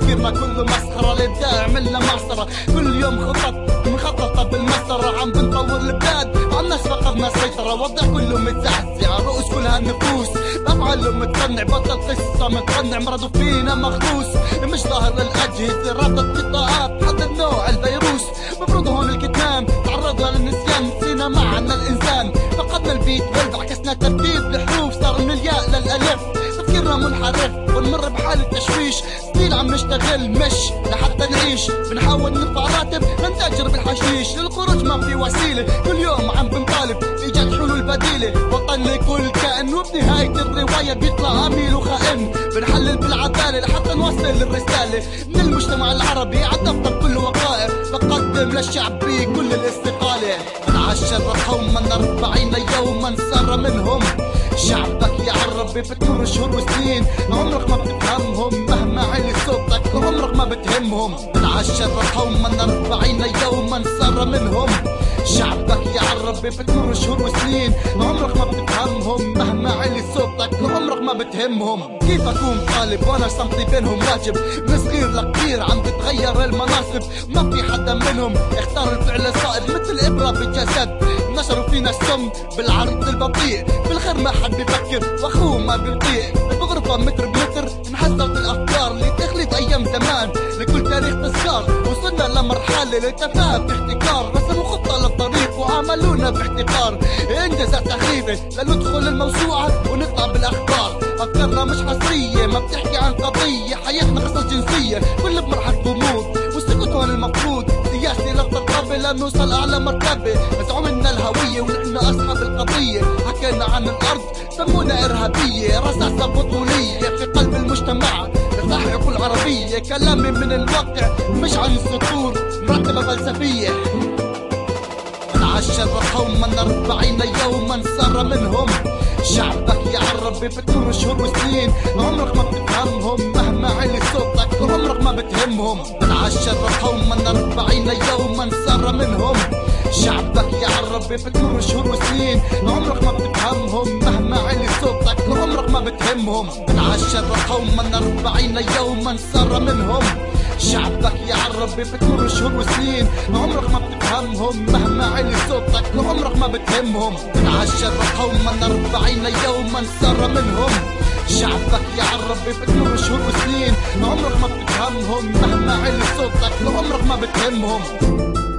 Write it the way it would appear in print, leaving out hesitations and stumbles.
تفكيرنا كله مسخرة، الابداع عملنا معصرة، كل يوم خطط مخططة بالمسطرة، عم بنطور البلاد وعم ناس فقدنا السيطرة، وضع كله متزعزع، رؤوس كلها النفوس، بفعل متقنع، بطل قصة متقنع، مرضوا فينا مخصوص، مش ظاهر للأجهزة، رابطة قطاعات حدد نوع الفيروس، مفروض هون الكتمان تعرضنا للنسيان، نسينا معنى الإنسان، فقدنا البيت والبع، عكسنا ترتيب الحروف، صار من الياء للألف، تفكيرنا منحرف ونمر بحالة تشويش، سنين عم نشتغل مش لحتى نعيش، بنحاول نرفع راتب لنتاجر بالحشيش، للخروج ما في وسيلة، كل يوم عم بنطالب إيجاد حلول بديلة، وطن لكل كائن، وبنهاية الرواية بيطلع عميل وخائن، بنحلل بالعدالة لحتى نوصل الرسالة من المجتمع العربي عالدفتر كل وقائع، بقدم للشعب بكل الاستقالة، من عشر قوما 40 يوما سار منهم، شعبك يا عربي بتمر شهور وسنين، عمرك ما بتفهمهم مهما علي صوتك، عمرك ما بتهمهم، من عشر قوما 40 يوما سار منهم، شعبك يا عربي بتمر شهور وسنين، عمرك ما بتفهمهم مهما علي صوتك، عمرك ما بتهمهم، كيف اكون طالب وانا صمتي بينهم واجب، من صغير لكبير عم تتغير المناصب، ما في حدا منهم اختار الفعل الصائب، مثل ابره بالجسد، نشروا فينا السم بالعرض البطيء، بالخير ما حد بيفكر واخوه ما بيطيق، بغرفه متر بمتر انحسرت الافكار لتخليد ايام زمان، لكل تاريخ تذكار، وصلنا لمرحله للتفاهه باحتكار، رسموا خطه للطريق وعاملونا باحتقار، انجازات سخيفه لندخل الموسوعه ونطلع بالاخبار، افكارنا مش حصريه ما بتحكي عن قضيه، حياتنا قصص جنسيه كل بمرحله غموض، والسكوت هون المفروض سياسي للترقبه لنوصل اعلى مرتبه، زعمنا الهويه ونحن اصحاب القضيه، حكينا عن الارض سمونا ارهابيه، رصاصه بطوليه في قلب المجتمع لصح كل عربيه، كلامي من الواقع مش عن السطور، مرتبه فلسفيه، من عشر قوما 40 يوما سار منهم، شعبك يا عربي بتمر شهور وسنين، عمرك ما بتفهمهم مهما علي صوتك، عمرك ما بتهمهم، من عشر قوما 40 يوما سار منهم، شعبك يا عربي بتمر شهور وسنين، عمرك ما بتفهمهم مهما علي صوتك، عمرك ما بتهمهم، من عشر قوما 40 يوما سار منهم، شعبك يا عربي بتمر شهور وسنين، عمرك ما بتفهمهم مهما علي صوتك، عمرك ما بتهمهم، من عشر قوما 40 يوما سار منهم، شعبك يا عربي بتمر شهور وسنين، عمرك ما بتفهمهم مهما علي صوتك، عمرك ما بتهمهم.